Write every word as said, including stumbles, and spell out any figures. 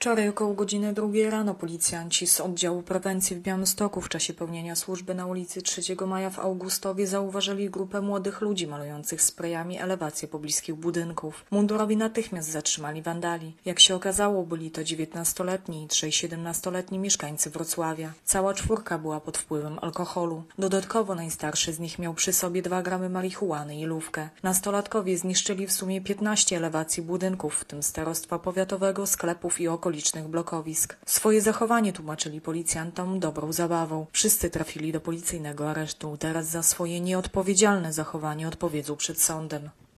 Wczoraj około godziny drugiej rano policjanci z oddziału prewencji w Białymstoku w czasie pełnienia służby na ulicy trzeciego Maja w Augustowie zauważyli grupę młodych ludzi malujących sprayami elewacje pobliskich budynków. Mundurowi natychmiast zatrzymali wandali. Jak się okazało, byli to dziewiętnastoletni i trzej siedemnastoletni mieszkańcy Wrocławia. Cała czwórka była pod wpływem alkoholu. Dodatkowo najstarszy z nich miał przy sobie dwa gramy marihuany i lówkę. Nastolatkowie zniszczyli w sumie piętnaście elewacji budynków, w tym starostwa powiatowego, sklepów i okolicznych blokowisk. Swoje zachowanie tłumaczyli policjantom dobrą zabawą. Wszyscy trafili do policyjnego aresztu. Teraz za swoje nieodpowiedzialne zachowanie odpowiedzą przed sądem.